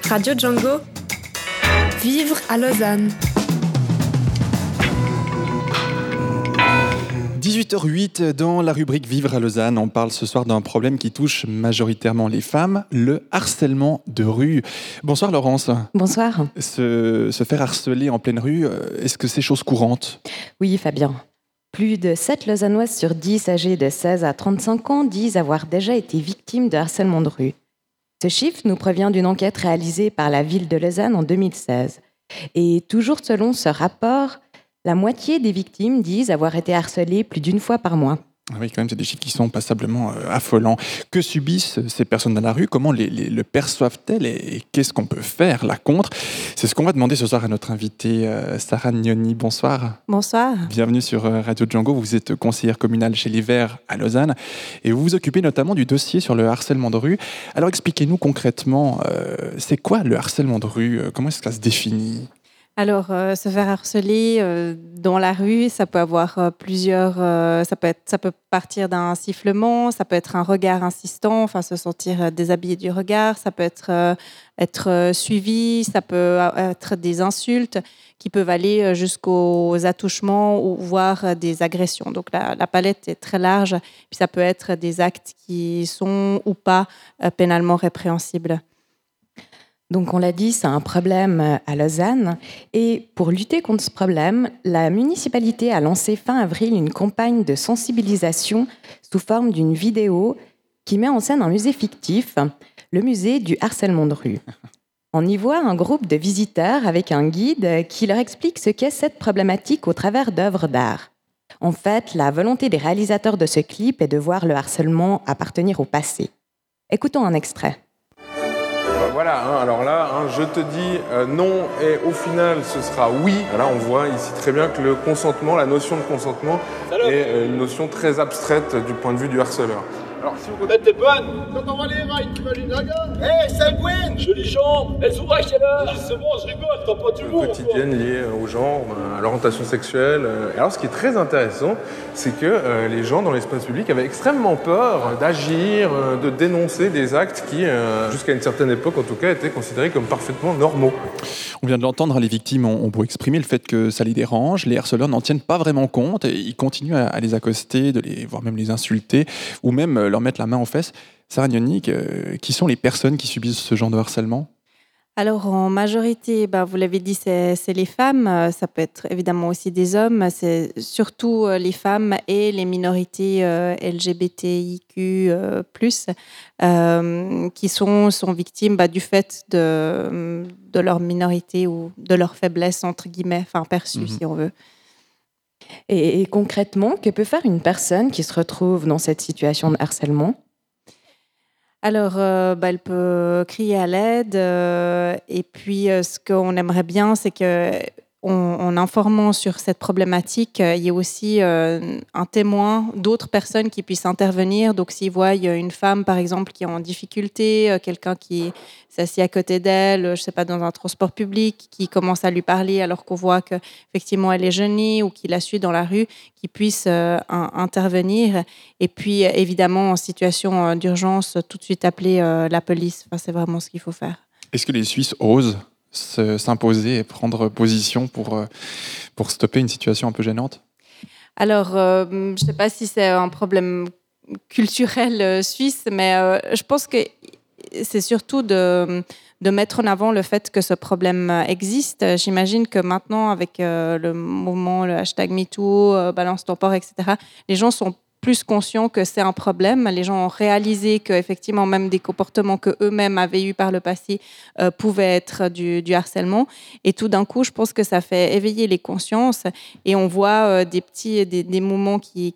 Radio Django. Vivre à Lausanne. 18h08 dans la rubrique Vivre à Lausanne. On parle ce soir d'un problème qui touche majoritairement les femmes, le harcèlement de rue. Bonsoir Laurence. Bonsoir. Se faire harceler en pleine rue, est-ce que c'est chose courante ? Oui, Fabien. Plus de 7 Lausannoises sur 10 âgées de 16 à 35 ans disent avoir déjà été victimes de harcèlement de rue. Ce chiffre nous provient d'une enquête réalisée par la ville de Lausanne en 2016. Et toujours selon ce rapport, la moitié des victimes disent avoir été harcelées plus d'une fois par mois. Oui, quand même, c'est des chiffres qui sont passablement affolants. Que subissent ces personnes dans la rue ? Comment le perçoivent-elles et qu'est-ce qu'on peut faire là contre ? C'est ce qu'on va demander ce soir à notre invitée Sarah Gnoni. Bonsoir. Bonsoir. Bienvenue sur Radio Django. Vous êtes conseillère communale chez les Verts à Lausanne et vous vous occupez notamment du dossier sur le harcèlement de rue. Alors expliquez-nous concrètement, c'est quoi le harcèlement de rue ? Comment est-ce que ça se définit ? Alors, se faire harceler dans la rue, ça peut avoir plusieurs... ça peut partir d'un sifflement, ça peut être un regard insistant, enfin se sentir déshabillé du regard, ça peut être suivi, ça peut être des insultes qui peuvent aller jusqu'aux attouchements ou voire des agressions. Donc la palette est très large, puis ça peut être des actes qui sont ou pas pénalement répréhensibles. Donc on l'a dit, c'est un problème à Lausanne. Et pour lutter contre ce problème, la municipalité a lancé fin avril une campagne de sensibilisation sous forme d'une vidéo qui met en scène un musée fictif, le musée du harcèlement de rue. On y voit un groupe de visiteurs avec un guide qui leur explique ce qu'est cette problématique au travers d'œuvres d'art. En fait, la volonté des réalisateurs de ce clip est de voir le harcèlement appartenir au passé. Écoutons un extrait. Voilà, alors là, je te dis non et au final ce sera oui. Là on voit ici très bien que le consentement, la notion de consentement est une notion très abstraite du point de vue du harceleur. Alors si vous êtes bonne, quand on voit les rails, t'imagines la gueule. Hé, c'est Gwen. Jolies jambes, elles ouvrent à quelle heure ? C'est bon, je rigole, t'as pas d'humour. Quotidienne liée au genre, à l'orientation sexuelle. Alors ce qui est très intéressant, c'est que les gens dans l'espace public avaient extrêmement peur d'agir, de dénoncer des actes qui, jusqu'à une certaine époque en tout cas, étaient considérés comme parfaitement normaux. On vient de l'entendre, les victimes ont beau exprimer le fait que ça les dérange, les harceleurs n'en tiennent pas vraiment compte et ils continuent à les accoster, voire même les insulter, ou même leur mettre la main aux fesses. Sarah Gnoni, qui sont les personnes qui subissent ce genre de harcèlement ? Alors, en majorité, vous l'avez dit, c'est les femmes. Ça peut être évidemment aussi des hommes. C'est surtout les femmes et les minorités LGBTIQ+, qui sont victimes du fait de leur minorité ou de leur faiblesse, entre guillemets, perçue, si on veut. Et concrètement, que peut faire une personne qui se retrouve dans cette situation de harcèlement ? Alors, elle peut crier à l'aide et puis ce qu'on aimerait bien, c'est que en informant sur cette problématique, il y a aussi un témoin, d'autres personnes qui puissent intervenir. Donc, s'ils voient une femme, par exemple, qui est en difficulté, quelqu'un qui s'assied à côté d'elle, je ne sais pas, dans un transport public, qui commence à lui parler alors qu'on voit qu'effectivement elle est gênée ou qu'il la suit dans la rue, qui puisse intervenir. Et puis, évidemment, en situation d'urgence, tout de suite appeler la police. C'est vraiment ce qu'il faut faire. Est-ce que les Suisses osent s'imposer et prendre position pour stopper une situation un peu gênante ? Alors, je ne sais pas si c'est un problème culturel suisse, mais je pense que c'est surtout de mettre en avant le fait que ce problème existe. J'imagine que maintenant, avec le mouvement, le hashtag MeToo, Balance ton port, etc., les gens sont plus conscients que c'est un problème. Les gens ont réalisé qu'effectivement, même des comportements qu'eux-mêmes avaient eus par le passé pouvaient être du harcèlement. Et tout d'un coup, je pense que ça fait éveiller les consciences et on voit des mouvements qui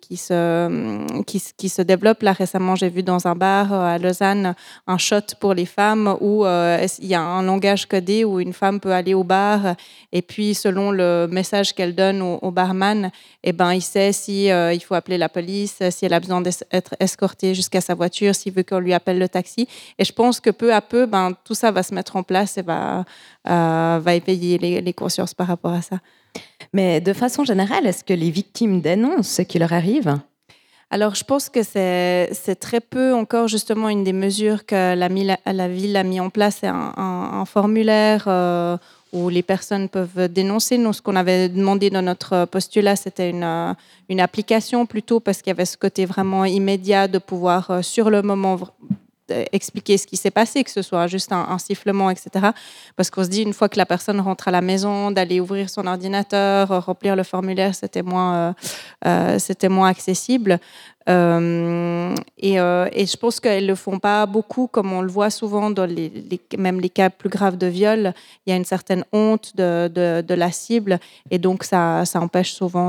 se développent. Là, récemment, j'ai vu dans un bar à Lausanne un shot pour les femmes où il y a un langage codé où une femme peut aller au bar et puis, selon le message qu'elle donne au barman, il sait si il faut appeler la police, si elle a besoin d'être escortée jusqu'à sa voiture, s'il veut qu'on lui appelle le taxi. Et je pense que peu à peu, tout ça va se mettre en place et va éveiller les consciences par rapport à ça. Mais de façon générale, est-ce que les victimes dénoncent ce qui leur arrive ? Alors, je pense que c'est très peu encore, justement, une des mesures que la ville a mis en place, c'est un un formulaire où les personnes peuvent dénoncer. Nous, ce qu'on avait demandé dans notre postulat, c'était une application plutôt, parce qu'il y avait ce côté vraiment immédiat de pouvoir, sur le moment, expliquer ce qui s'est passé, que ce soit juste un sifflement, etc. Parce qu'on se dit, une fois que la personne rentre à la maison, d'aller ouvrir son ordinateur, remplir le formulaire, c'était moins accessible. Et je pense qu'elles ne le font pas beaucoup, comme on le voit souvent dans même les cas plus graves de viol. Il y a une certaine honte de la cible, et donc ça empêche souvent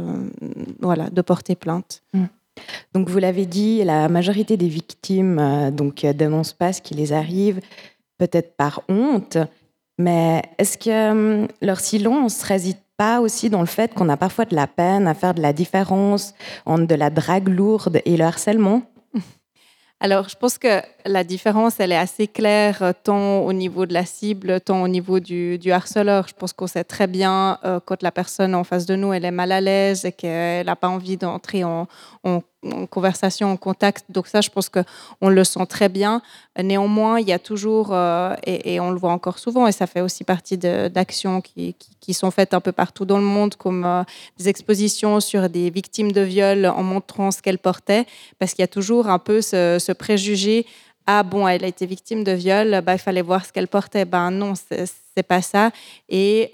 de porter plainte. Donc, vous l'avez dit, la majorité des victimes dénoncent pas ce qui les arrive, peut-être par honte, mais est-ce que leur silence ne réside pas aussi dans le fait qu'on a parfois de la peine à faire de la différence entre de la drague lourde et le harcèlement ? Alors, je pense que la différence, elle est assez claire, tant au niveau de la cible, tant au niveau du harceleur. Je pense qu'on sait très bien quand la personne en face de nous, elle est mal à l'aise et qu'elle n'a pas envie d'entrer en conversation, en contact. Donc ça, je pense qu'on le sent très bien. Néanmoins, il y a toujours, et on le voit encore souvent, et ça fait aussi partie d'actions qui sont faites un peu partout dans le monde, comme des expositions sur des victimes de viol en montrant ce qu'elles portaient, parce qu'il y a toujours un peu ce préjugé. Ah bon, elle a été victime de viol, il fallait voir ce qu'elle portait. Non, c'est pas ça. Et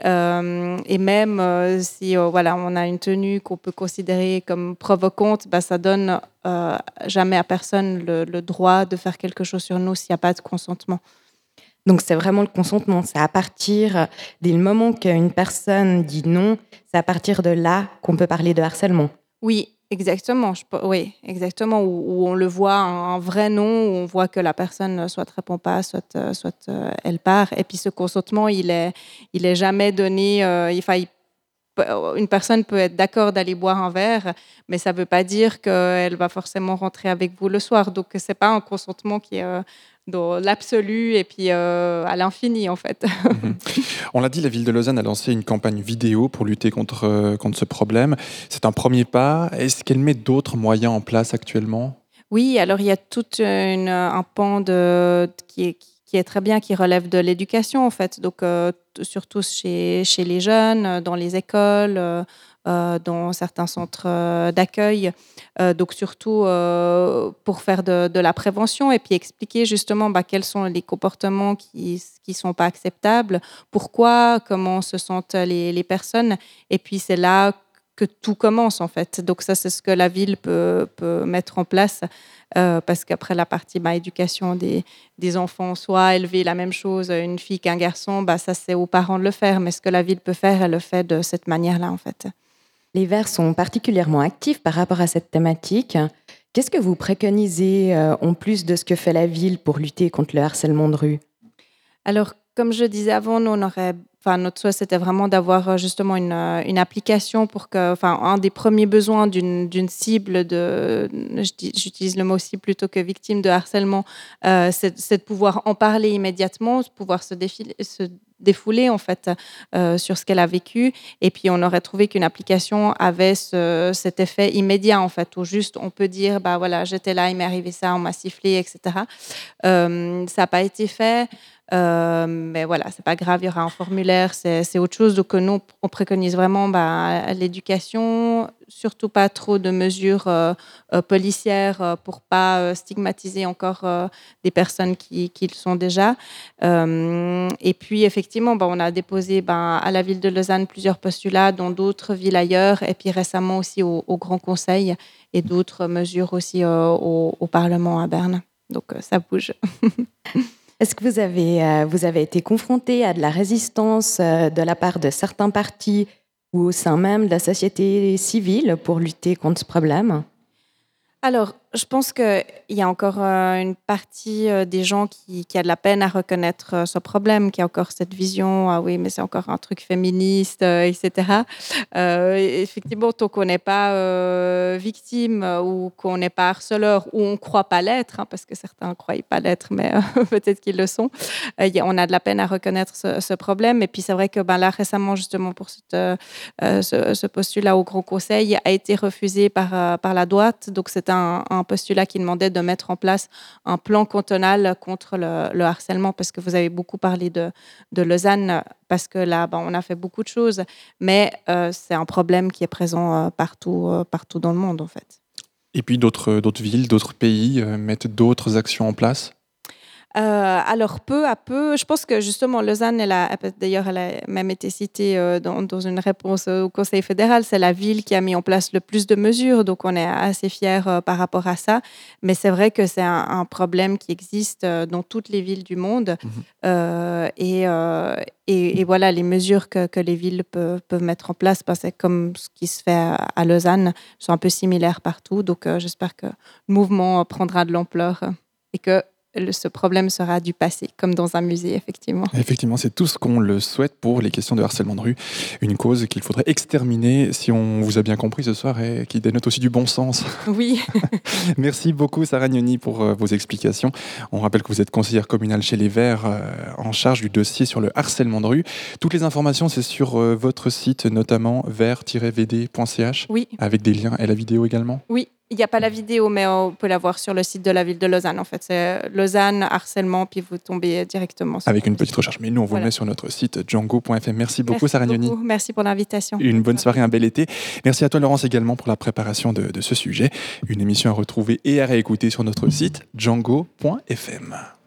même si on a une tenue qu'on peut considérer comme provocante, ça donne jamais à personne le droit de faire quelque chose sur nous s'il n'y a pas de consentement. Donc c'est vraiment le consentement. C'est à partir du moment qu'une personne dit non, c'est à partir de là qu'on peut parler de harcèlement. Oui. Exactement, oui, exactement. Où on le voit un vrai non, où on voit que la personne soit ne répond pas, soit elle part. Et puis ce consentement, il est jamais donné. Une personne peut être d'accord d'aller boire un verre, mais ça ne veut pas dire qu'elle va forcément rentrer avec vous le soir. Donc c'est pas un consentement qui est dans l'absolu et puis à l'infini, en fait. On l'a dit, la ville de Lausanne a lancé une campagne vidéo pour lutter contre ce problème. C'est un premier pas. Est-ce qu'elle met d'autres moyens en place actuellement ? Oui, alors il y a tout un pan qui est très bien, qui relève de l'éducation, en fait. Donc, surtout chez les jeunes, dans les écoles, dans certains centres d'accueil. Donc, surtout pour faire de la prévention et puis expliquer justement quels sont les comportements qui sont pas acceptables, pourquoi, comment se sentent les personnes. Et puis, c'est là que tout commence, en fait. Donc, ça, c'est ce que la ville peut mettre en place. Parce qu'après la partie éducation des enfants, soit élever la même chose, une fille qu'un garçon, ça c'est aux parents de le faire. Mais ce que la ville peut faire, elle le fait de cette manière-là, en fait. Les Verts sont particulièrement actifs par rapport à cette thématique. Qu'est-ce que vous préconisez en plus de ce que fait la ville pour lutter contre le harcèlement de rue ? Alors, comme je disais avant, nous, notre souhait, c'était vraiment d'avoir justement une application pour que, un des premiers besoins d'une cible j'utilise le mot cible plutôt que victime de harcèlement, c'est de pouvoir en parler immédiatement, de pouvoir se défouler en fait sur ce qu'elle a vécu. Et puis on aurait trouvé qu'une application avait cet effet immédiat en fait, où juste on peut dire j'étais là, il m'est arrivé ça, on m'a sifflé, etc. Ça n'a pas été fait. Mais c'est pas grave, il y aura un formulaire, c'est autre chose. Donc nous, on préconise vraiment l'éducation, surtout pas trop de mesures policières pour pas stigmatiser encore des personnes qui le sont déjà. Et puis effectivement, on a déposé à la ville de Lausanne plusieurs postulats, dont d'autres villes ailleurs, et puis récemment aussi au Grand Conseil et d'autres mesures aussi au Parlement à Berne. Donc ça bouge. Est-ce que vous avez été confronté à de la résistance de la part de certains partis ou au sein même de la société civile pour lutter contre ce problème ? Alors, je pense qu'il y a encore une partie des gens qui a de la peine à reconnaître ce problème, qui a encore cette vision, ah oui, mais c'est encore un truc féministe, etc. Effectivement, tant qu'on n'est pas victime ou qu'on n'est pas harceleur ou on ne croit pas l'être, parce que certains ne croient pas l'être, mais peut-être qu'ils le sont, on a de la peine à reconnaître ce problème. Et puis, c'est vrai que là, récemment, justement, pour ce postulat au Grand Conseil, a été refusé par la droite. Donc, c'est un un postulat qui demandait de mettre en place un plan cantonal contre le harcèlement, parce que vous avez beaucoup parlé de Lausanne, parce que là, on a fait beaucoup de choses, mais c'est un problème qui est présent partout dans le monde, en fait. Et puis d'autres villes, d'autres pays mettent d'autres actions en place? Alors, peu à peu, je pense que justement, Lausanne, elle a même été citée dans une réponse au Conseil fédéral. C'est la ville qui a mis en place le plus de mesures, donc on est assez fiers par rapport à ça. Mais c'est vrai que c'est un problème qui existe dans toutes les villes du monde. Et voilà, les mesures que les villes peuvent mettre en place, c'est comme ce qui se fait à Lausanne, sont un peu similaires partout. Donc, j'espère que le mouvement prendra de l'ampleur et que ce problème sera du passé, comme dans un musée, effectivement. Effectivement, c'est tout ce qu'on le souhaite pour les questions de harcèlement de rue. Une cause qu'il faudrait exterminer, si on vous a bien compris ce soir, et qui dénote aussi du bon sens. Oui. Merci beaucoup, Sarah Gnoni, pour vos explications. On rappelle que vous êtes conseillère communale chez les Verts, en charge du dossier sur le harcèlement de rue. Toutes les informations, c'est sur votre site, notamment vert-vd.ch, oui. Avec des liens et la vidéo également. Oui. Il n'y a pas la vidéo, mais on peut la voir sur le site de la ville de Lausanne. En fait, c'est Lausanne, harcèlement, puis vous tombez directement sur avec une petite recherche. Mais nous, on vous le met sur notre site django.fm. Merci beaucoup, Sarah Gnoni. Merci pour l'invitation. Une bonne soirée, un bel été. Merci à toi, Laurence, également pour la préparation de ce sujet. Une émission à retrouver et à réécouter sur notre site django.fm.